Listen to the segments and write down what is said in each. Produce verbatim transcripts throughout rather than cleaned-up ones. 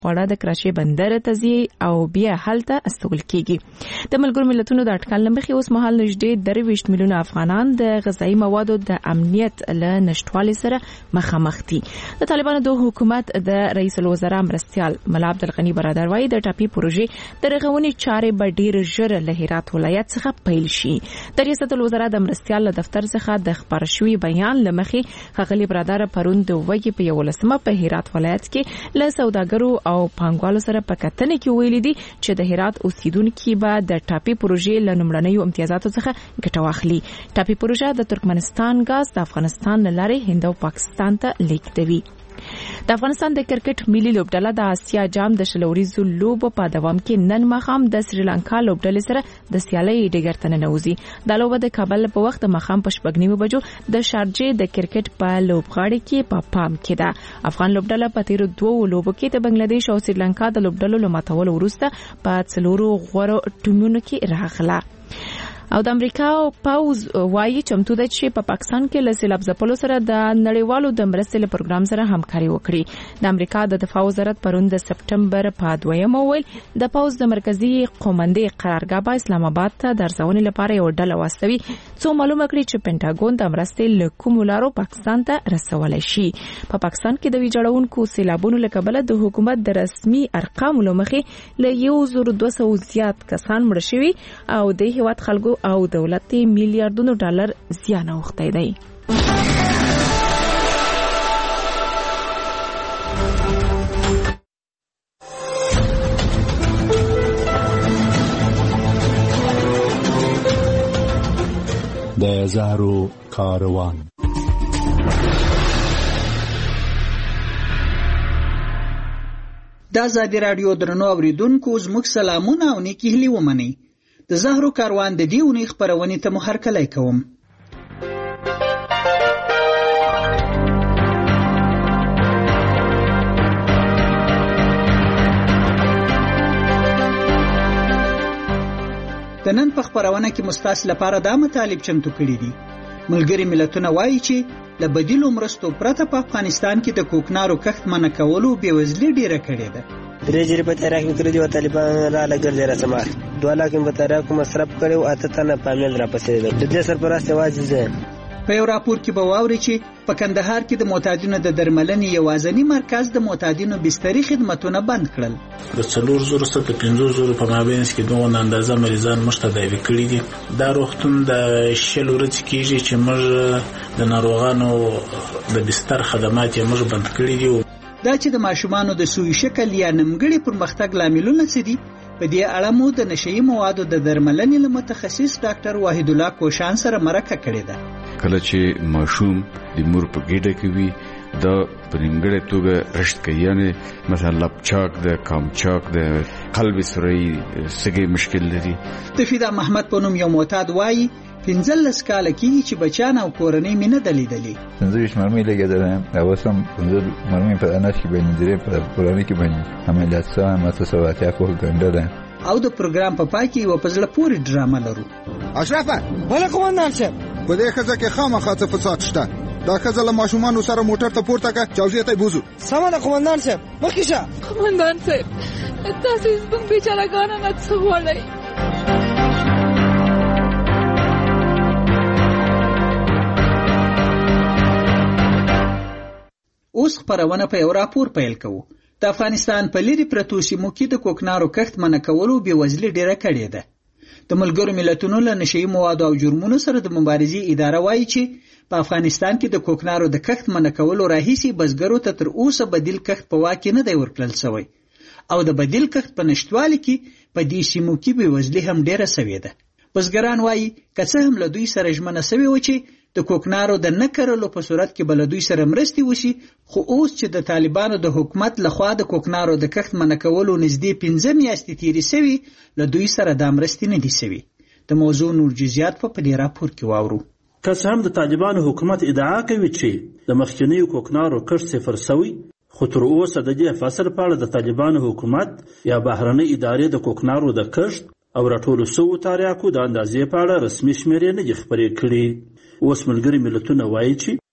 خواړه د کراچۍ بندر ته ځي او بیا هلته استول کیږي. د ملګرو ملتونو د اټکل لمخې اوس مهال نږدې درویشت میلیونه افغانان د غذایي موادو د امنیت له نشټوالي سره مخامخ دي. د طالبانو د حکومت د رئیس الوزرا مرستیال ملا عبدالغنی برادر وايي د ټاپي پروژې د رغونې چارې به ډیر ژر له هرات ولایت څخه پیل شي. د ریاست الوزرا د مرستیال له دفتر څخه د خبر شوی بیان لمخې خغلی برادر پرون د وګي په یولسمه په هرات ولایت کې له سوداګرو او پانګوالو سره په کتنه کې ویلي دي چې د هرات اوسیدونکو به د ټاپي پروژې له لومړنیو امتیازاتو څخه ګټه واخلي. ټاپي پروژه د ترکمنستان غاز د افغانستان له لارې هند او پاکستان ته لیږدوي. د افغانستان د کرکټ ملي لوبډله د آسیا جام د شلوريزو لوبو په دوام کې نن مخام د سریلانکا لوبډلې سره د سیالۍ ډګر ته ننوځي. د لوبو د کابل په وخت د مخام په شپږ نیمو بجو د شارجې د کرکټ په لوبغاړي کې په پام کې ده. افغان لوبډله په تیرو دوه لوبو کې د بنگلاديش او سریلانکا د لوبډلو له ماتولو وروسته په څلورو غوړو ټیمونو کې راغله. او د امریکا پاوز وايي چمتو ده چې په پاکستان کې له سیلاب ځپلو سره د نړیوالو د مرستې له پروګرام سره همکاري وکړي. د امریکا د دفاع وزارت پرون د سپټمبر په دویمه ویل د پاوز د مرکزی قومندې قرارګاه په اسلام آباد ته درځونې لپاره یو ډله واستوي څو معلومه کړي چې پینټاګون د مرستې له کوم لارو پاکستان ته رسولای شي. په پاکستان کې د ویجاړونکو سیلابونو له کبله د حکومت د رسمي ارقامو لمخې له یو زر دوه سوه زیات کسان مړ شوي او د هیواد خلکو او دولت میلیارډونو ډالر زیان اوختی دی. د زهرو کاروان. د ازادي راډیو درنو اوریدونکو زموږ سلامونه او نیکی هیلې ومنئ. د زهرو کاروان د دې اونۍ خپرونې ته مو هرکلی کوم. د نن په خپرونه کې مستاس لپاره دا مطالب چمتو کړي دي. ملګري ملتونه وایي چې له بدیلو مرستو پرته په افغانستان کې د کوکنارو کښت منع کولو بېوزلي ډیره کړې ده. درې جری په تاریخ کې کړی دی طالبان را لګل را سمار دوه لاک په تاریخ مصرف کړو اته تنه پامیل را پسې ده. د دې سرپرست واځي زه په یو راپور کې به واوري چې په کندهار کې د معتادینو د درملنې یوازینی مرکز د معتادینو بستري خدماتونه بند کړل. د څلور زره څخه پنځه زره په مابینس کې دوه اندازه مریضان مشتداوي کړي دي. دا روغتون د شل ورځې کېږي چې موږ د ناروغانو د بستر خدمات یې موږ بند کړي دي. دا چې د ماشومانو د سوي شکل یا نمګړي پرمختګ لاملونه څه دي، په دې اړه مو د نشئی موادو د درملنې له متخصص ډاکټر واحد الله کوشان سره مرکه کړې ده. کله چې ماشوم د مور په ګډه کې وي دا پرنګړې توګه رشد کوي، یعنی مثلا لپچاک د کامچاک د قلب سوري سګي مشکل لري. تفیدا محمد په نوم یو معتاد وایي پنځلس کاله کېږي چې بچیان او کورنۍ مې نه ده لیدلې. پنځه ویشت مرمۍ لګېدلی، اوس هم پنځه مرمۍ په انس کې باندې درې په کورنۍ کې باندې عملیات سوی یم، اته سوه اتیا کوه ګنډه ده. او د پروګرام په پای کې یوه په زړه پورې ډرامه لرو. اشرفه بله قومندان صاحب، په دې ښځه کې خامخا څه فساد شته. دا ښځه له ماشومانو سره موټر ته پورته کړه، چوزې ته یې بوځو. سمه ده قومندان صاحب، مخکې شه. قومندان صاحب تاسې زموږ بیچارهګانو نه څه غواړئ؟ اوس خپرونه په یو راپور پیل کوو. د افغانستان په لرې پرتو سیمو کې د کوکنارو کښت منع کولو بېوزلي ډیره کړې ده. د ملګرو ملتونو له نشئی موادو او جرمونو سره د مبارزې اداره وایي چې په افغانستان کې د کوکنارو د کښت منع کولو راهیسې بزګرو ته تر اوسه بدیل کښت په واک کې نه دی ورکړل شوی، او د بدیل کښت په نشتوالي کې په دې سیمو کې بېوزلي هم ډیره سوې ده. بزګران وایي که څه هم له دوی سره ژمنه سوې وه چې د کوکنارو د نه کرلو په صورت کې به له دوی سره مرستې وشي، خو اوس چې د طالبانو د حکومت لخوا د کوکنارو د کښت منع کولو نږدې پنځه میاشتې تېرې سوي، له دوی سره دا مرستې نه دي سوي. د موضوع نور جزئیات په دې راپور کې واورو. که څه هم د طالبانو حکومت ادعا کوي چې د مخکینیو کوکنارو کښت صفر سوی، خو تر اوسه د دې فصل په اړه د طالبانو حکومت یا بهرنۍ ادارې د کوکنارو د کښت او راټولو سوو تاریاکو د اندازې په اړه رسمي شمیرې نه دي خپرې کړي. اوس ملګري ملتونه وایي چې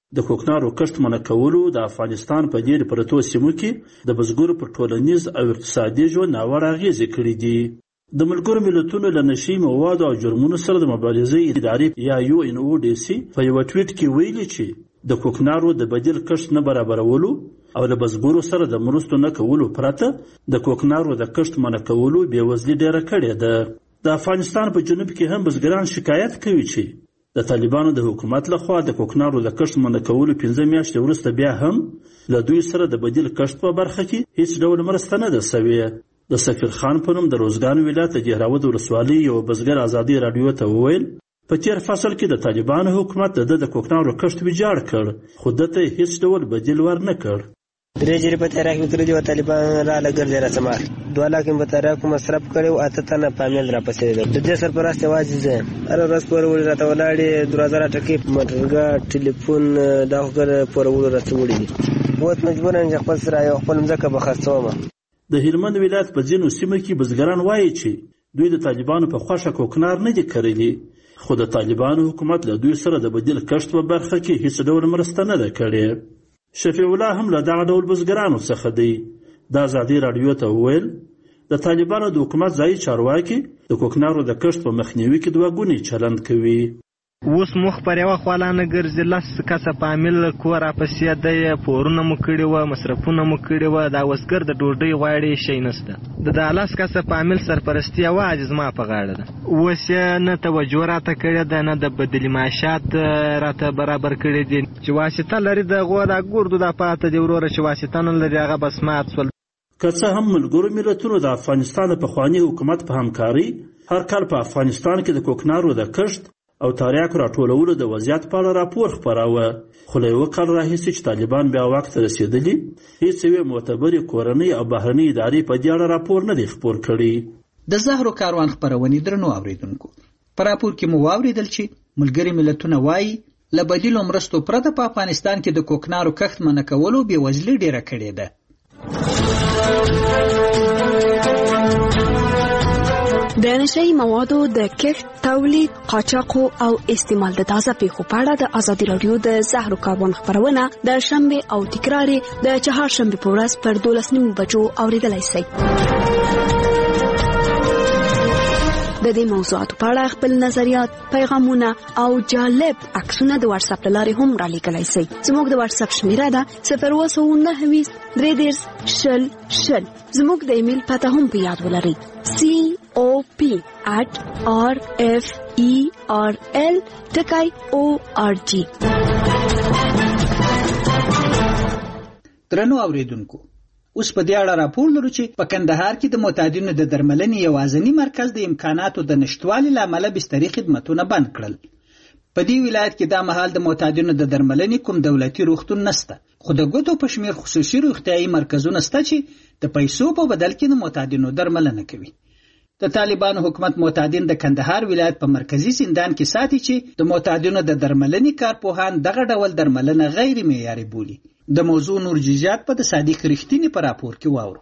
د کوکنارو کښت منع کولو د افغانستان په لیرې پرتو سیمو کې د بزګرو پر ټولنیز او اقتصادي ژوند ناوړه اغېزې کړي دي. د ملګرو ملتونو له نشي موادو او جرمونو سره د مبارزې ادارې یا یو ان او ډي سي په یو ټویټ کې ویلي چې د کوکنارو د بدیل کښت نه برابرولو او د بزګرو سره د مرستو نه کولو پرته د کوکنارو د کښت منع کولو بېوزلي ډېره کړې ده. د افغانستان په جنوب کې هم بزګران شکایت کوي چې د طالبانو د حکومت لخوا د کوکنارو د کښت منع کولو پنځه میاشتې وروسته بیا هم له دوی سره د بدیل کښت په برخه کې هیڅ ډول مرسته نه ده سوې. د سفیر خان په نوم د روزګان ولایت د دهراود ولسوالۍ یو بزګر ازادي راډیو ته وویل په تیر فصل کې د طالبانو حکومت د د کوکنارو کښت ویجاړ کړ خو دته هیڅ ډول بدیل ورنه کړ. درې جری په تاریخ کې تر طالبان را لګر را سمار دوه لاک په تاریخ مصرف کړو اته تنه پامیل را پسې ده. د دې سرپرست واجب زه هر ورځ پر ول راته ولاړې دوه هزار ټکی موټرګا ټلیفون دا وګر پر ول راته وړي بہت مجبور ان خپل سره یو خپل مزکه بخښوم. د هلمند ولایت په ځینو سیمو کې بزګران وایي چې دوی د طالبانو په خوښه کوکنار نه دي کرلي خو د طالبانو حکومت له دوی سره د بدیل کښت په برخه کې هیڅ ډول مرسته نه ده کړې. شفیع الله هم له دغه ډول بزګرانو څخه دی. د ازادي راډیو ته وویل د طالبانو د حکومت ځایي چارواکي د کوکنارو د کښت په مخنیوي کې دوه ګونی چلند کوي. اوس مخ پر یوه خوا نه ګرځي لس کسه پامیل کور راپسې دی پورونه مو کړي وه مصرفونه مو کړي وه دا وسګر د ډوډۍ غواړي شی نشته. د دا لس کسه پامیل سرپرستي یوازې زما په غاړه ده. اوس یې نه توجه راته کړې ده نه د بدلي معاشات راته برابر کړي دي. چې واسطه لري د غوا دا ګردو دا پاته دی وروره چې واسطه نه لري هغه بس مات شول. که څه هم ملګرو ملتونو د افغانستان د پخواني حکومت په همکاري هر کال په افغانستان کې د کوکنارو د کښت او تاریاکو راټولولو د وضعیت په اړه راپور خپراوه خو له یوه کال راهیسې چې طالبان بیا واک ته رسېدلي هېڅ یوې معتبرې کورنۍ او بهرنۍ ادارې په دې اړه راپور نه دی خپور کړی. د زهرو کاروان خپرونې درنو اوریدونکو په راپور کې مو واورېدل چې ملګري ملتونه وایي له بدیلو مرستو پرته په افغانستان کې د کوکنارو کښت منع کولو بېوزلي ډېره کړې ده. د نشئی موادو د کښت تولید قاچاق او استعمال د تازه پیښو په اړه د ازادي راډیو د زهرو کاروان خپرونه د شنبه او تکرار د چهارشنبه په ورځ پر دولس نیمو بجو اوریدلای شئ. د دې موضوعاتو په اړه خپل نظریات، پیغامونه او جالب عکسونه د واتس اپ لارې هم را لیکلای شئ. زموږ د واتس اپ شمیره ده صفر اووه سوه نهه ویشت درې دېرش شل شل. زموږ د ایمیل پته هم په یاد ولرئ سی او پی at r f e r l ټکی او ار جی. درنو اوریدونکو اوس په دې اړه راپور لرو چې په کندهار کې د معتادینو د درملنې یوازینی مرکز د امکاناتو د نشټوالي له امله بستري خدمتونه بند کړل. په دې ولایت کې دا مهال د معتادینو د درملنې کوم دولتي روغتون نشته خو د ګوتو په شمیر خصوصي روغتیايي مرکزونه شته چې د پیسو په بدل کې د معتادینو درملنه کوي. د طالبانو حکومت معتادین د کندهار ولایت په مرکزی زندان کې ساتي چې د معتادینو د درملنې کارپوهان دغه ډول درملنه غیر معیاري بولي. د موضوع نور جزئیات په د صادق رښتینی په راپور کې واورو.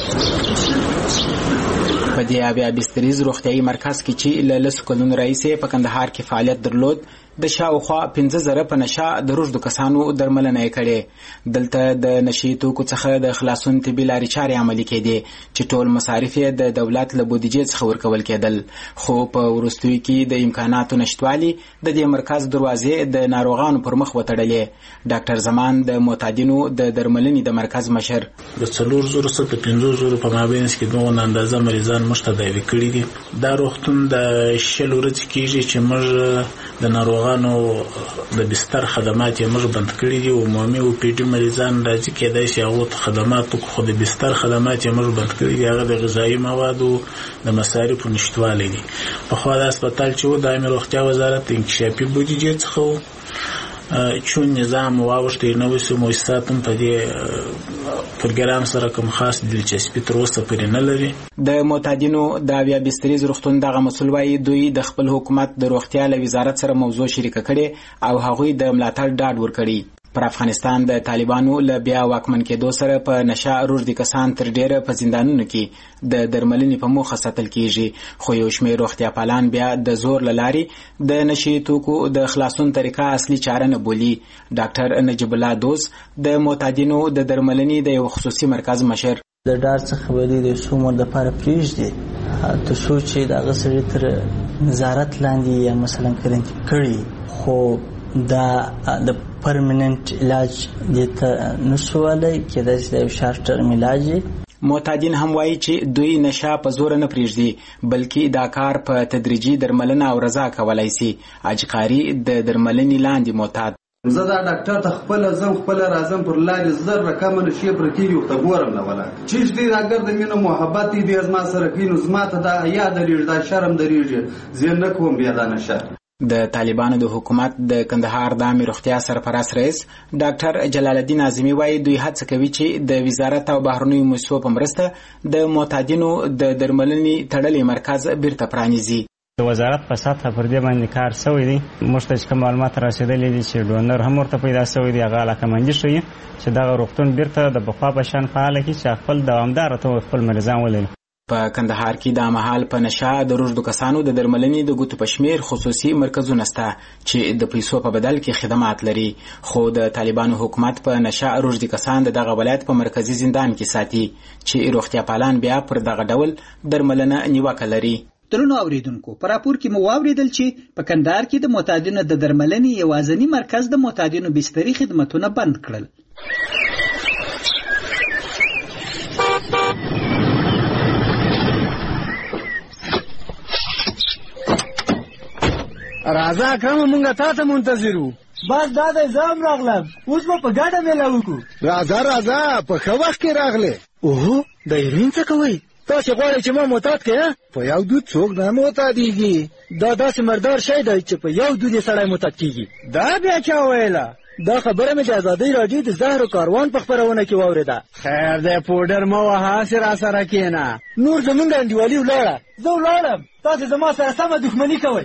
په دې اویا بستریز روغتیايي مرکز کې چې له لسو کلونو راهیسې په کندهار کې فعالیت درلود د شاوخوا پنځه زره په نشه د روږدو کسانو درملنه یې کړې. دلته د نشي توکو څخه د خلاصون طبي لارې چارې عملي کېدې چې ټول مصارف یې د دولت له بودیجې څخه ورکول کېدل خو په وروستیو کې د امکاناتو نشتوالي د دې مرکز دروازې د ناروغانو پر مخ وتړلې. ډاکټر زمان د معتادینو د درملنې د مرکز مشر د څلور زره څخه پنځه زره په مابینځ کې دغه اندازه مریضان موږ ته دایوي کړي دي. دا روغتون د شل ورځې کېږي چې موږ د ناروغانو د بستر خدمات یې موږ بند کړي دي. عمومي او پی ډي مریضان راځي کېدای شي هغو ته خدمات خو د بستر خدمات یې موږ بند کړي دي. هغه د غذایي موادو د مصارفو نشتوالی دي. پخوا د هسپتال چې و د عامې روغتیا وزارت د انکشافي بودیجې څخه و چون نظام واوښتی نوې سو مؤسسات هم په دې پروګرام سره کوم خاص دلچسپي تر اوسه پورې نه لري. د معتادینو د اویا بستریز روغتون دغه مسؤل وایي دوی د خپل حکومت د روغتیا له وزارت سره موضوع شریکه کړې او هغوی د ملاتړ ډاډ ورکړي. پر افغانستان د طالبانو له بیا واکمن کېدو سره په نشه روږدي کسان تر ډیره په زندانونو کې د درملنې په موخه ساتل کیږي، خو یو شمېر روغتیا پالان بیا د زور له لارې د نشي توکو د خلاصون طریقه اصلي چاره نه بولي. ډاکټر نجیب الله دوز د معتادینو د درملنې د یو خصوصي مرکز مشر د ډار څخه ولې د څومره لپاره پریږدي تر څو چې دغه سړي تر نظارت لاندې یا مثلا کرنټ کړي، خو دا د پرمننت علاج دته نشوالای کېدای شي د شارټ ټرم علاج. معتادین هم وایي چې دوی نشه په زور نه پریږدي، بلکې دا کار په تدریجي درملنه او رضا کولای شي. اجقاری د درملنې لاندې معتاد زه دا ډاکټر ته خپل ځم خپل راځم پر لارې زر رقم نشي پر کیږي ته ګورم نه ولا چې دې راګر د مینه محبت دې ازما سره کینو زما ته دا یا درې دا شرم درېږي زه نه کوم بیا دا نشه. د طالبانو د حکومت د کندهار د عامه روغتیا سرپرست رئیس ډاکټر جلال الدین اعظمي وایي دوی هڅه کوي چې د وزارت او بهرنیو مؤسسو په مرسته د معتادینو د درملنې تړلې مرکز بیرته پرانیزي. د وزارت په سطح پر دې باندې کار شوی دی، موږ ته کوم معلومات رسیدلي دي چې ډونر هم ورته پیدا شوی دی، هغه علاقمندي شوی چې دغه روغتون بیرته د بخوا په شان فعال کړي چې خپل دوامدار توګه خپل مریضان ولري. په کندهار کې د مهال په نشه د روږدو کسانو د درملنې د ګوتو په شمیر خصوصي مرکزونه شته چې د پیسو په بدل کې خدمات لري، خو د طالبانو حکومت په نشه روږدي کسان د دغه ولایت په مرکزی زندان کې ساتي چې روغتیا پالان بیا پر دغه ډول درملنه نیوکه لري. درنو اوریدونکو، په راپور کې مو واوریدل چې په کندهار کې د معتادینو د درملنې یوازینی مرکز د معتادینو بستري خدمتونه بند کړل. راځه اکرم مونږه تا ته منتظر وو. بس دا د ځام راغلم، اوس به په ګډه میله وکړو. راځه راځه په ښه وخت کې راغلې. اوهو د هیروین څه کوئ؟ تاسې غواړئ چې ما معتاد کړې؟ په یو دود څوک نه معتادېږي. دا داسې مردار شی دی چې په یو دود یې سړی معتاد کېږي. دا بیا چا ویله؟ دا خبره مې د ازادۍ راډیو د زهرو کاروان په خپرونه کې واورېده. خیر دی پوډر مه وهه، هسې راسره کښېنه. نور زمونږ انډیوالي ولاړه، زه ولاړم، تاسې زما سره سمه دښمني کوئ.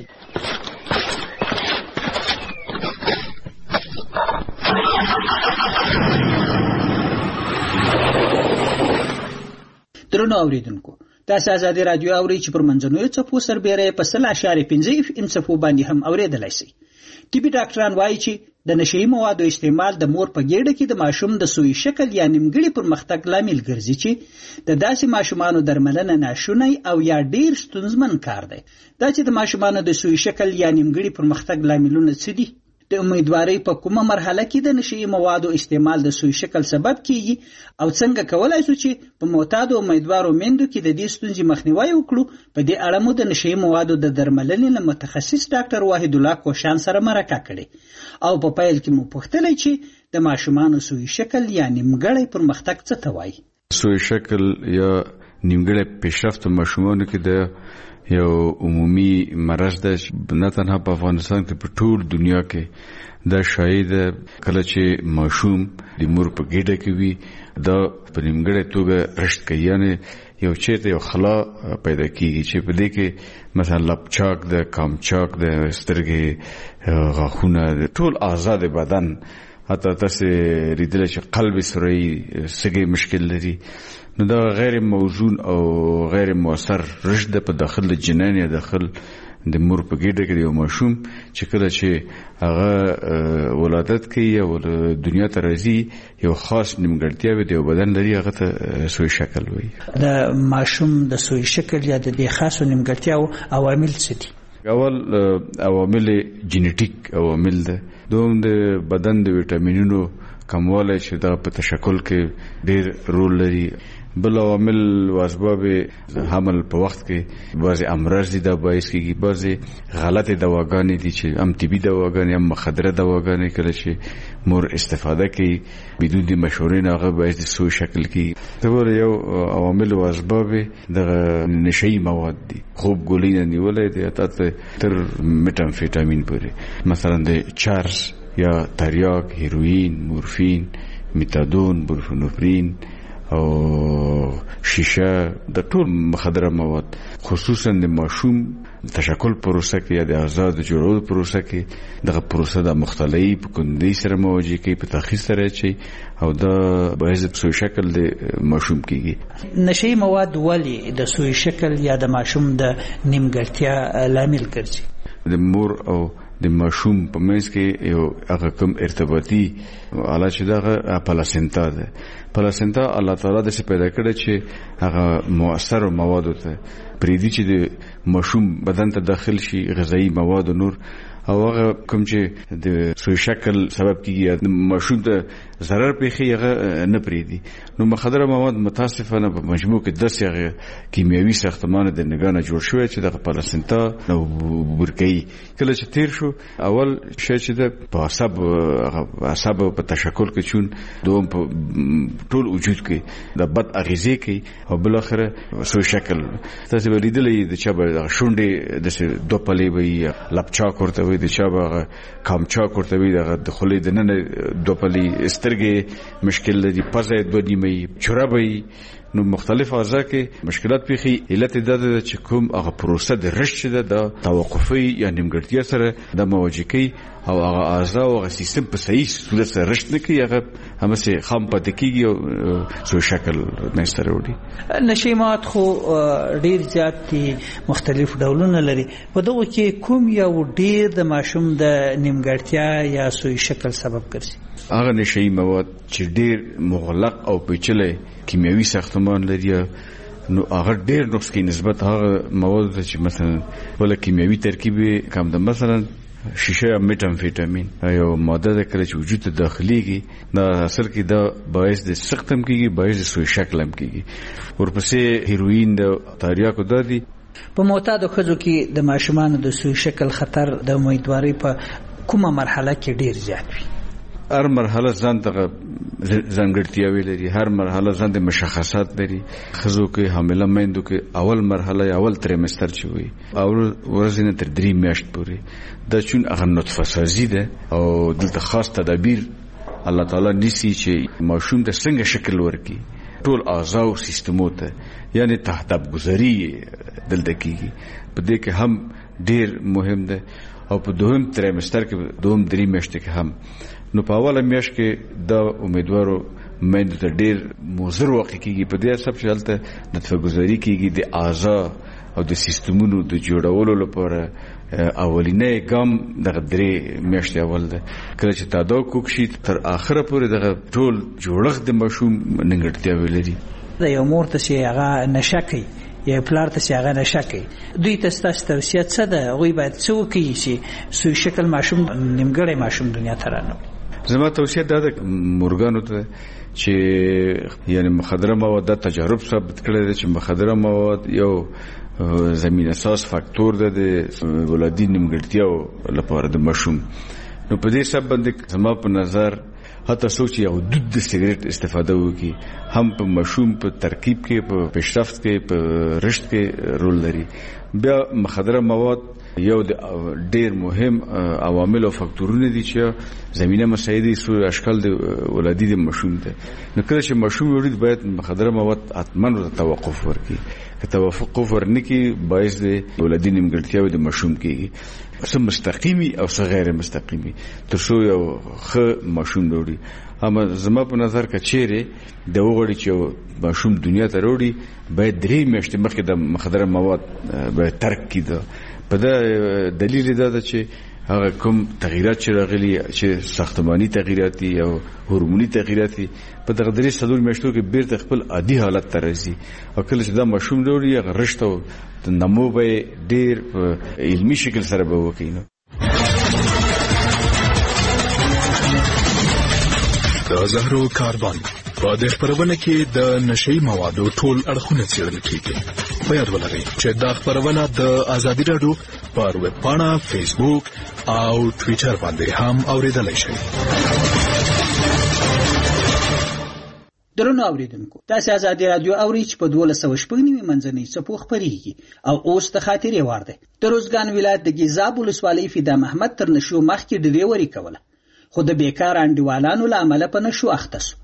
درنو اوریدونکو، تاسو آزادي رادیو اورئ چې پر منځنوي څپو سربېره په سل اشاریه پنځه اف ام څپو باندې هم اوریدلای شئ. طبي ډاکټران وایي چې د نشئی موادو استعمال د مور په ګېډه کې د ماشوم د سوی شکل یا نیمګړي پرمختګ لامل ګرځي چې د داسې ماشومانو درملنه ناشونی او یا ډیر ستونزمن کار دی. دا چې د ماشومانو د سوی شکل یا نیمګړي پرمختګ لاملونه څه دي؟ د امیدوارۍ په کومه مرحله کې د نشئی موادو استعمال د سوی شکل سبب کیږي او څنګه کولای شو چې په معتادو امیدوارو میندو کې د دې ستونزې مخنیوي وکړو؟ په دې اړه مو د نشئی موادو د درملنې له متخصص ډاکټر واحد الله کوشان سره مرکه کړې او په پیل کې مو پوښتلې چې د ماشومانو سوی شکل یا نیمګړی پرمختګ څه ته وایي. سوی شکل یا نیمګړی پیشرفت ماشومانو کې د یو عمومي مرض ده، نه تنها په افغانستان کې په ټول دنیا کې دا شاید کله چې ماشوم د مور په ګېډه کې وي دا په نیمګړې توګه رشد کوي، یعنی یو چیرته یو خلا پیدا کیږي چې په دې کې مثلا لپچاک ده، کامچاک ده، سترګې، غاښونه، ټول اعضاء د بدن، حتی تاسو لیدلی چې قلب سوري سګي مشکل لري، نو دا غیر موزون او غیر مؤثر رشد په داخل جنین یا داخل د مور په ګېډه کې یو ماشوم چې کله چې هغه ولادت کوي او دنیا ته راځي یو خاص نیمګړتیا وي د بدن لري، هغه ته سوی شکل وایي. د ماشوم د سوی شکل یا د دې خاصو نیمګړتیاو عوامل څه دي؟ اول عوامل جینیټیک عوامل ده، دوم د بدن د ویټامینونو کموالی چې دا په تشکل کې ډیر رول لري، بل عوامل و اسباب حمل په وخت کې بعضې امراض دي دا باعث کېږي، بعضې غلطې دواګانې دي چې هم طبي دواګانې هم مخدره دواګانې کله چې مور استفاده کوي بدون د مشورې نه هغه باعث د سوی شکل کېږي. ته ګوره یو عوامل و اسباب دغه نشئی مواد دي، خوب ګولۍ نه نیولی دی حتی تر میټامفیټامین پورې، مثلا د چرس یا تریاک، هیروین، مورفین، میتادون، بورفینوفرین او شیشه د ټول مخدره مواد خصوصا د ماشوم تشکل پروسه کې یا د آزاد جوړولو پروسه کې دغه پروسه د مختلف کندي سره مواجه کې په تخصیص سره چي او د باعث سوی شکل د ماشوم کېږي. نشي مواد ولی د سوی شکل یا د ماشوم د نیمګړتیا لامل ګرځي؟ د مور او د ماشوم په منځ کې یو هغه کوم ارتباطي حالت چې دغه پلاسنتا ده. پلاسنتا الله تعالی د څه پیدا کړی چې هغه مؤثر مواد ته پریدي چې د ماشوم بدن ته داخل شي غذایی مواد او نور او هغه کوم چې د سوی شکل سبب کیږي د ماشوم ته ضرر پیخي هغه نه پریدي. نو مخدره مواد متاسفانه په مجموع کې داسې کیمیاوي ساختمان د نګانه جوړ شوی چې د پلاسنتا نو برکې کله چې تیر شو اول شې چې د په عصب عصب په تشکل کې چون دوم په ټول وجود کې د بد اغیزه کې او بل اخره سوی شکل تاسو ولیدلې د چا به شونډې د دوه پلې وي لپچا کوته وي د چا به کامچا کوته وي د خلې د نن دوه پلې سترګې مشکل دي پزې دوه نیمه چرابي نو مختلف اعضاء کې مشکلات پیخي علت د د چې کوم هغه پروسه د رشد د توقفي یا نیمګړتیا سره د مواجهه کوي او هغه اعضاء او هغه سیستم په صحیح صورت سره رشد نه کوي هغه همسه خام پاتې کیږي او سو شکل نه سره وړي. نشیمات خو ډیر زیات دي مختلف ډولونه لري په دغه کې کوم یو ډیر د ماشوم د نیمګړتیا یا سو شکل سبب ګرځي؟ هغه نشي مواد چې ډیر مغلق او پیچلې کیمیاوي ساختمان لري نو هغه ډیر نقص کې نسبت هغه مواد چې مثلا بل کیمیاوي ترکیب کم ده مثلا شیشه یا میتامفیتامین یو ماده ده کله چې وجود ته داخليږي دا اصل کې دا باعث د سختم کېږي باعث د سوی شکل هم کېږي. ورپسې هیروین د تریاکو دادي په معتادو ښځو کې د ماشومانو د سوی شکل خطر د امیدواري په کومه مرحله کې ډیر زیات وي؟ هر مرحله ځان ته ځانګړتیاوې لري، هر مرحله ځان د مشخصات لري. ښځو کې حامله میندو کې اول مرحله اول تریمستر چې وي اول ورځې نه تر درې میاشت پورې دا چون هغه نطفه سازي ده او دلته خاص تدابیر الله تعالی نیسي چې ماشوم ته څنګه شکل ورکړي ټول اعضاء او سیستمو ته یعنی تهداب گذاری دلته کیږي. په دې کې هم ډیر مهم ده او په دویم تریمستر کې دویم درې میاشتې کې هم نو په اوله میاشت کې دا امیدوارو میندو ته ډیر مضر واقع کیږي. په دې سبب چې هلته نطفه گذاری کیږي د اعضاء او د سیستمونو د جوړولو لپاره اولینې ګام دغه درې میاشتې اول ده. کله چې تاداو کوک شي تر اخره پورې دغه ټول جوړښت د ماشوم نیمګړتیاوې لري. د یو مور ته چې هغه نشه کوي یا پلار ته چې هغه نشه کوي دوی ته ستاسو توصیه څه ده؟ هغوی باید څه وکړي چې سوی شکل ماشوم نیمګړی ماشوم دنیا ته رانوړي؟ زما توصیه دا ده مورګانو ته چې یعنی مخدره مواد تجارب ثابت کړی دی چې مخدره مواد یو زمین اساس فاکتور ده د ولادي نیمګړتیاو لپاره د ماشوم. نو په دې سبب باندې زما په نظر حتی څوک چې یو دود د سیګریټ استفاده وکړي هم په ماشوم په ترکیب کې په پیشرفت کې په رشد کې رول لري. بیا مخدره مواد یو د ډیر مهم عوامل او فاکتورونه دي چې زمينه مساعدي سو اشکال د ولادي د ماشوم ده. نو کله چې ماشوم ولید باید مخدره مواد حتما توقف ورکړي. که توقف ورنکړي باعث د ولادي نیمګړتیاوې د ماشوم کېږي څه مستقیمي او څه غیر مستقیمي تر څو یو ښه ماشوم وروړي. اما زما په نظر کې چیرې د وګړي چې ماشوم دنیا ته وروړي باید درې میاشتې مخکې د مخدره مواد باید ترک کړي. په دا دلیل دا ده چې هغه کوم تغییرات چې راغلي چې ساختماني تغییرات دي او هورموني تغییرات دي په دغه درې څلور میاشتو کې بیرته خپل عادي حالت ته راځي. او کله چې دا ماشوم وروړي هغه رشد او نمو به ډیر په علمي شکل سره به وکړي. د زهرو کاربن په دې خبرونه کې د نشئی موادو ټول اړخونه څېړل کیږي. په یاد ولرئ چې دا خبرونه د ازادي رادیو پر ویب پاڼه، فیسبوک او ټویټر باندې هم اوریدلای شئ. درنو اوریدونکو، تاسو ازادي رادیو اورئ چې په دولس سوه شپږ نوي منځنۍ څپو خپرېږي او اوس د خاطرې وار دی. د روزګان ولایت د ګیزاب ولسوالۍ فدا محمد تر نشو مخکې ډریوري کوله، خو د بیکار انډیوالانو له امله په نشو اخته شو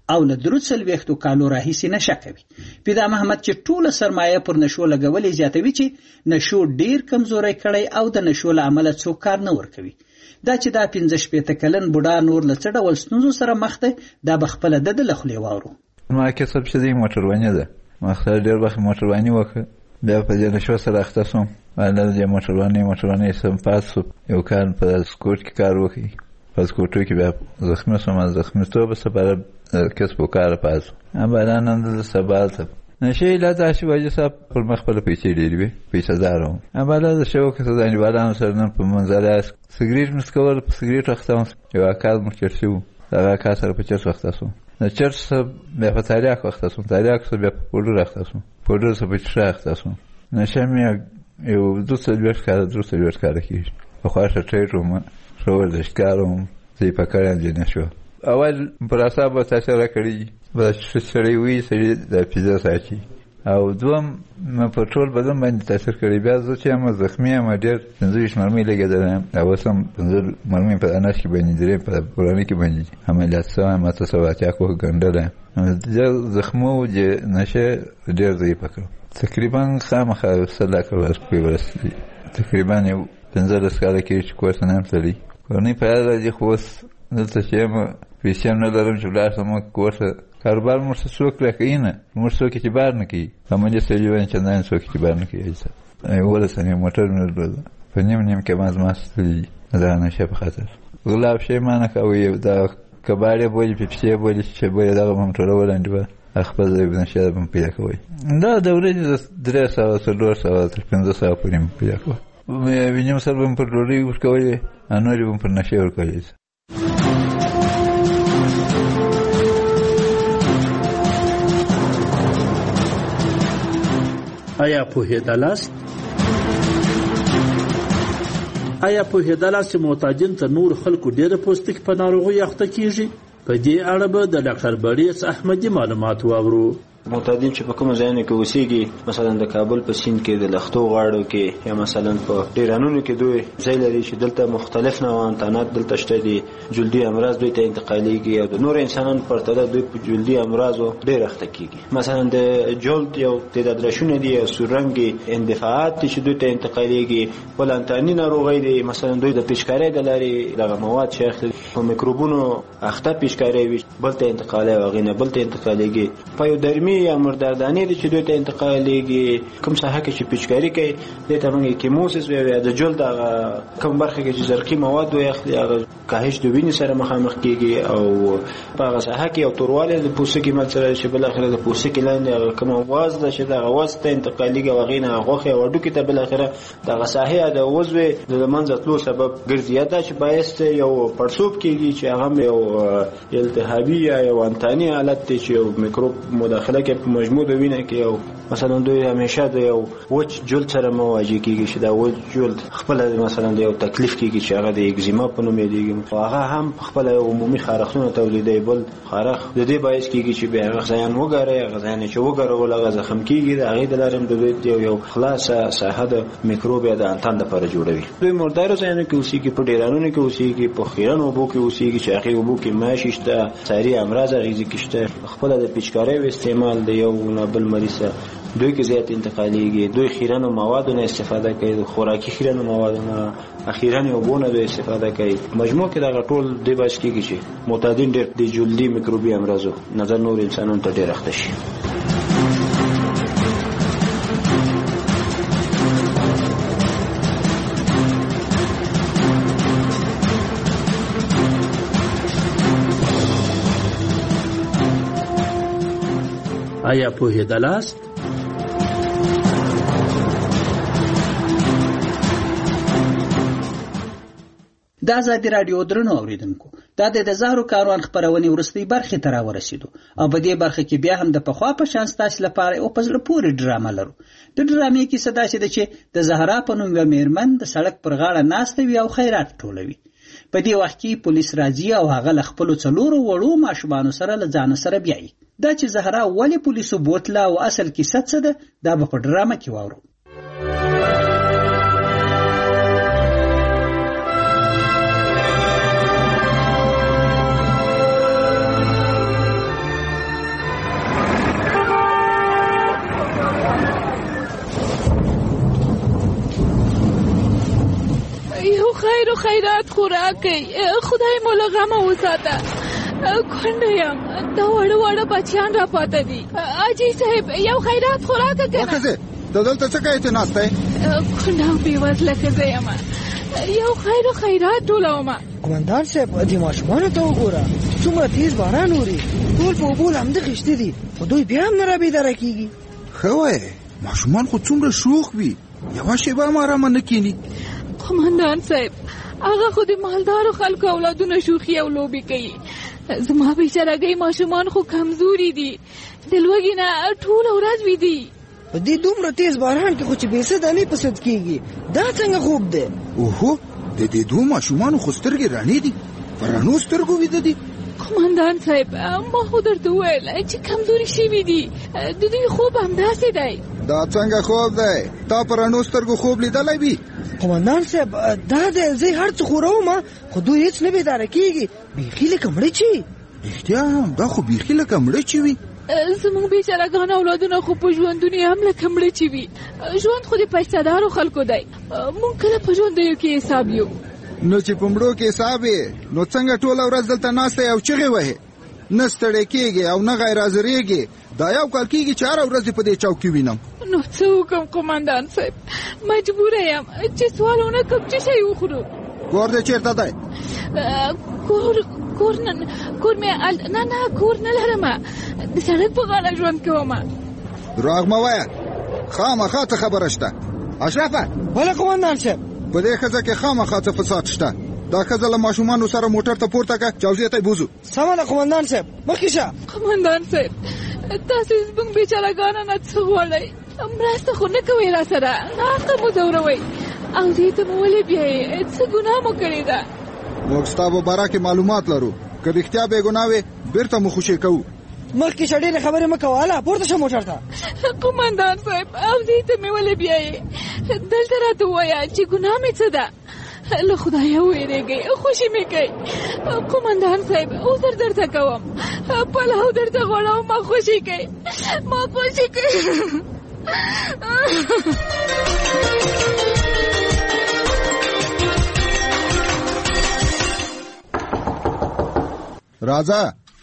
او له درې څلوېښتو کالو راهیسې نشه کوي. پیدا محمد چې ټوله سرمایه پر نشو لګولې زیاتوي چې نشو ډیر کمزوری کړی او د نشو له امله څوک کار نه ورکوي. دا چې دا پنځه شپېته کلن بوډا نور له څه ډول ستونزو سره مخ دی دا به خپله د ده له خولې واورو. ما کسب چې دی موټرواني ده، ما خپله ډېر وخت موټرواني وکړه، بیا په دې نشو سره اخته سوم. هلته د موټروانۍ موټروانۍ سم پاس سو، یو کال په سکوټ کې کار وکړي، په سکوټو کې بیا زخمي سوم، زخمیتوبه سپاره کسب و کار پاس سو. بعدا نن دلته سبا ته نشه علت داشت واجه صاحب پر مخ خپله پیسې ډېرې وې، پیسه دار وم. بعدا د ښه وکړه د انډیوالانو سره نن په منظره سګرېټ مې څکول، په سګرېټ اخته وم. یو اکا زموږ چرسي وو، د هغه اکا سره په چرس اخته سوم. د چرس بیا په تریاکو اخته سوم، تریاکو سره بیا په پوډر اخته سوم، پوډر سره په چشه اخته سوم. نشه مې یو دوه څلوېښت کاله درې څلوېښت کاله کېږي. پخوا ښه ټیټ وم، ښه ورزشکار وم، زه یې په کړی یم جنه شو. اول پر اعصابو تاثیر راکړي، به ښه سړی وي، سړي د حافظه ساتي، او دوم په ټول بدن باندې تاثیر کړی. بیا زه چې یم زخمي یم، ډېر پنځه ویشت مرمۍ لګېدلی یم، اوس هم پنځه مرمۍ په انس کې باندې درې په پوراني کې باندې عملیات شوی یم، اته سوه اتیا کوه ګنډلی یم. ډېر زخمو د نشې ډېر ضعیفه کړم. تقریبا خامخا سل لاکه ورځ پورې ورسېدي. تقریبا یو پنځلس کاله کېږي چې کور ته نه یم تللی. کورنۍ په یاد راځي، خو اوس دلته چې یم پیسې هم نه لرم چې ولاړ شم کور ته. کاروبار موږ ته څوک راکوي نه، موږ څوک اعتبار نه کوي. عملي سړي باندې چندانې څوک اعتبار نه کوي. یولس هم یو موټر مې درلوده، په نیم نیم کې ما زما ستلي د هغه نشې په خاطر. غلا او پښې ما نه کوي، دا کباړې بولي، پیپسې بولي، چې بولي دغه به م ټولول انډیوال خپل ځای نشې به م پیدا کوئ. دا د ورځې درې سوه څلور سوه تر پنځه سوه پورې م پیدا کوه. نیم سر به م پر ډوډۍ ورکولې، نورې به م پر نشې ورکولې. آیا پوهېدلاست آیا پوهېدلاست چې محتاجین تر نور خلکو ډېره پوستکي په ناروغیو اخته کیږي؟ په دې اړه به د ډاکټر بړیڅ احمدي معلومات واورو. معتادین چې په کوم ځایونو کې اوسېږي، مثلا د کابل په سیند کې، د لښتو غاړو کې، یا مثلا په ډیرانونو کې دوی ځای لري چې دلته مختلف نوع انتانات دلته شته دي، جلدي امراض دوی ته انتقالېږي، او د نور انسانانو په پرتله دوی په جلدي امراضو ډېر اخته کېږي. مثلا د جلد یو تعداد رشونه دي، یا سوررنګې اندفاعات دي چې دوی ته انتقالېږي. بل انتاني ناروغۍ دي، مثلا دوی د پیچکارۍ د لارې دغه مواد چې اخلي، په میکروبونو اخته پیچکارۍ وي، بل ته انتقالوي، هغې نه بل ته انتقالېږي. په یو درمي یا مرداردانې دي چې دوی ته انتقالېږي. کوم ساحه کې چې پیچکاري کوي دې ته موږ کیموسس وایو، یا د جلد هغه کوم برخه کې چې زرقي مواد دوی اخلي، هغه کاهش د وینې سره مخامخ کېږي، او په هغه ساحه کې یو توروالی د پوستکي منځ سره چې بالاخره د پوستکي لاندې هغه کومه وازد ده چې دغه وازد ته انتقالېږي، او هغې نه غوښې او هډوکي ته بالاخره دغه ساحې د عضو د له منځه تلو سبب ګرځي. یا دا چې باعث یو پړسوب کېږي چې هغه یو التهابي یا یو انتاني حالت دی چې یو میکروب مداخله کوي په مجموع د وینه کې. او مثلا دوی همیشه د یو وچ جلد سره مواجه کېږي چې دا وچ جلد خپله مثلا د یو تکلیف کېږي چې هغه د اگزیما په نوم یادېږي، او هغه هم خپله یو عمومي خارښتونه تولیدوي. بل خارښ د دې باعث کېږي چې بیا هغه غذایان وګاروي، هغه غذایان چې وګارول هغه زخم کېږي، د هغې د لارې هم د دوی یو خلاصه ساحه د میکروب یا د انتان دپاره جوړوي. دوی مردارو ځایونو کې اوسېږي، په ډیرانونو کې اوسېږي، په خیرن اوبو کې اوسېږي چې هغې اوبو کې ماشي شته، ساري امراض اغېزې کې شته. خپله د پیچکاریو استعمال د یو نه بل مریض سره دوی کې زیات انتقالېږي. دوی خیرنو موادو نه استفاده کوي، د خوراکي خیرنو موادو نه، اخیرنې اوبو نه دوی استفاده کوي. مجموع کې دغه ټول دې باعث کېږي چې معتادین ډېر د جلدي میکروبي امراضو نظر نور انسانانو ته ډېر اخته شي. آیا پوهېدلاست؟ د ازادي راډیو درنو اوریدونکو، دا د زهرو کاروان خپرونې وروستۍ برخې ته راورسېدو، او په دې برخه کې بیا هم د پخوا په شان ستاسو لپاره یو په زړه پورې ډرامه لرو. د ډرامې کیسه داسې ده چې د زهرا په نوم یوه مېرمن د سړک پر غاړه ناسته وي او خیرات ټولوي. په دې وخت کې پولیس راځي او هغه له خپلو څلورو وړو ماشومانو سره له ځانه سره بیایي. دا چې زهرا ولې پولیسو بوتله او اصل کیسه څه ده، دا به په ډرامه کې واورو. خیر و خیرات خوراکي خدای مو له غمه وساته کونډه یم دا وړه وړه بچیان را پاته دي اجي صاحب یو خیرات خوراکه کنه وکړه ته دلته څه کوي ته ناشته کونډه په وځله کې یم یو خیر و خیرات ټولومه قومندان صاحب دې ماشومانو ته وګوره څومره تیز باران اوري ټول په اوبو لامده خښتې دي خو دوی بیا هم نه رابیداره کېږي ښه وایې ماشومان خو څومره شوخ وي یوه شېبه هم ارامه نه کښېني قومندان صاحب هغه خو د مالدارو خلکو اولادونه شوخي او لوبې کوي زما بیچارهګۍ ماشومان خو کمزوري دي د لوږې نه ټوله ورځ ویدي په دې دومره تیز باران کې خو چې بېسه دانې په سد کېږي دا څنګه خوب دی اوهو د دې دوه ماشومانو خو سترګې رڼې دي په رڼو سترګو ویده دي قومندان صاحب ما خو درته وویل چې کمزوري شوي دي د دوی خوب همداسې دی دا څنګه خوب دی تا په رڼو سترګو خوب لیدلی وي قومندان صاحب دا دی زه هر څه خورومه خو دوی هېڅ نه بیداره کېږي بیخي لکه مړه چې رښتیا هم دا خو بیخي لکه مړه چې وي زمونږ بیچارهګان اولادونه خو په ژوندونې هم لکه مړه چې وي ژوند خو د پیسهدارو خلکو دی مونږ کله په ژوندیو کې حساب یو نو چې په مړو کې حساب یې نو څنګه ټوله ورځ دلته ناسته یې او چغې وهې نه ستړی کېږې او نه غیر حاضرېږې دا یو کال کېږي چې هره ورځ دې په دې چوکۍ وینم نو څه وکړم قومندان صاحب مجبوره یم چې سوال ونه کړم چې شی وخورو کور دې چېرته دی کور کور نه کور مې نه نه کور نه لرمه د سړک په غاړه ژوند کومه دروغ مه وایه خامخا څه خبره شته اشرفه بله قومندان صاحب په دې ښځه کې خامخا څه فساد شته دا ښځه له ماشومانو سره موټر ته پورته کړه جوزې ته یې بوځو سمه ده قومندان صاحب مخکې شه قومندان صاحب تاسو زموږ بیچارهګانو نه څه غواړئ مرسته خو نه کوئ را سره ناحقه مو ځوروئ او دې ته مو ولې بیایئ څه ګناه مو کړې ده موږ ستا په باره کې معلومات لرو که رښتیا بې ګناه وې بېرته مو خوشي کوو مخکې شه ډېرې خبرې مه کوه هله پورته شه موټر ته قومندان صاحب او دې ته مې ولې بیایې دلته راته ووایه چې ګناه مې څه ده له خدایه وویرېږئ خوشي مې کوي قومندان صاحب عذر درته کوم پلاو درته غواړم ما خوشي کوي ما خوشي کوي راځه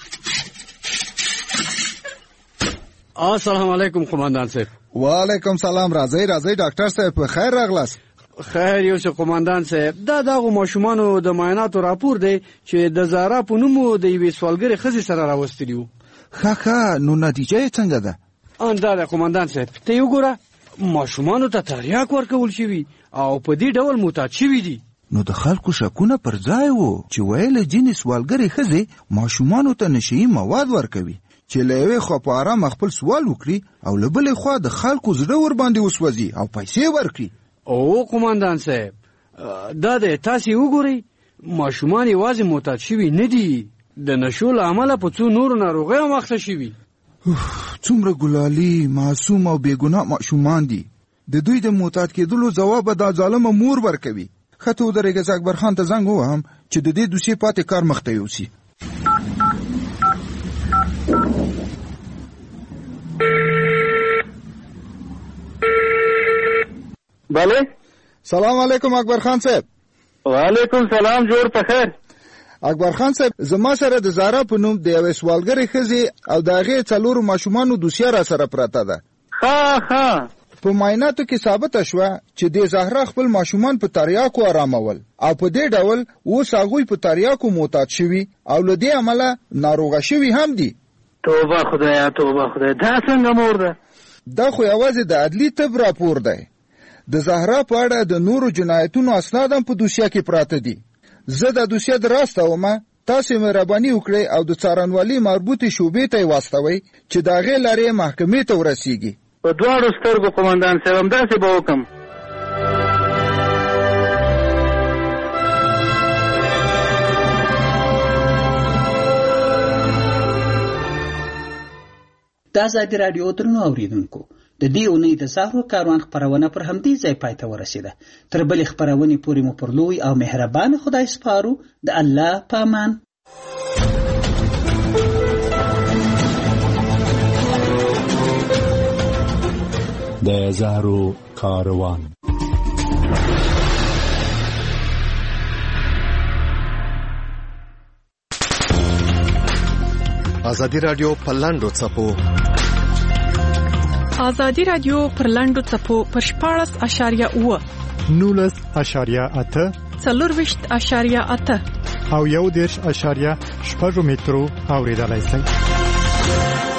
السلام علیکم قومندان صاحب وعلیکم سلام راځئ راځئ ډاکټر صاحب په خیر راغلاست خیر یو څه قومندان صاحب دا دغه ماشومانو د معایناتو راپور دی چې د زهرا په نوم د یوې سوالګرې ښځې سره راوستلي وو ښه ښه نو نتیجه یې څنګه ده ان دا ده قومندان صاحب ته یې وګوره ماشومانو ته تریاک ورکول شوي او په دې ډول معتاد شوي دي نو د خلکو شکونه پر ځای وو چې ویل ځینې سوالګرې ښځې ماشومانو ته نشهیي مواد ورکوي چې له یوې خوا په ارام خپل سوال وکړي او له بلې خوا د خلکو زړه ورباندې وسوځي او پیسې ورکړي او قومندان صاحب دا د تاسې وګورئ ماشومان یوازې معتاد شوي نه دي د نشو له امله په څو نورو ناروغیو مخته شوي څومره ګلالي معصوم او بېګناه ماشومان دي د دوی د معتاد کېدلو ځواب به دا ظالمه مور ورکوي ښه ته ودرېږه زه اکبر خان ته زنګ ووهم چې د دې دوسیې پاتې کار مخته یوسي بله سلام علیکم اکبر خان صاحب وعلیکم سلام جوړ په خیر اکبر خان صاحب زما سره د زهرا په نوم د یوې سوالګرې ښځې او د هغې څلورو ماشومانو دوسیه را سره پرته ده ښه ښه په معایناتو کې ثابته شوه چې د زهرا خپل ماشومان په تریاکو آرامول او په دې ډول اوس هغوی په تریاکو معتاد شوي او له دې امله ناروغه شوي هم دي توبه خدایا توبه خدایا دا څنګه مور ده دا خو یوازې د عدلي طب راپور دی د زهرا په اړه د نورو جنایتونو اسناد هم په دوسیه کې پراته دي زه د دوسیه دراستومه تاسو مهرباني وکړئ او د څارنوالۍ مربوطې شعبې ته یې واستوئ چې د هغې لارې محکمې ته ورسیږي په دواړو سترګو قومندان صاحب همداسې به وکړم د ازادي راډیو درنو اوریدونکو د دې اونۍ د زهرو کاروان خپرونه پر همدې ځای پای ته ورسېده تر بلې خپرونې پورې مو پر لوی او مهربان خدای سپارو د الله په امان د زهرو کاروان ازادي رادیو په لاندو څپو ازادي رادیو پر لاندو څپو پر شپاړس اشاریه اوه نولس اشاریه اته څلورویشت اشاریه اته او یو دېرش اشاریه شپږ مترو اوریدلای شئ.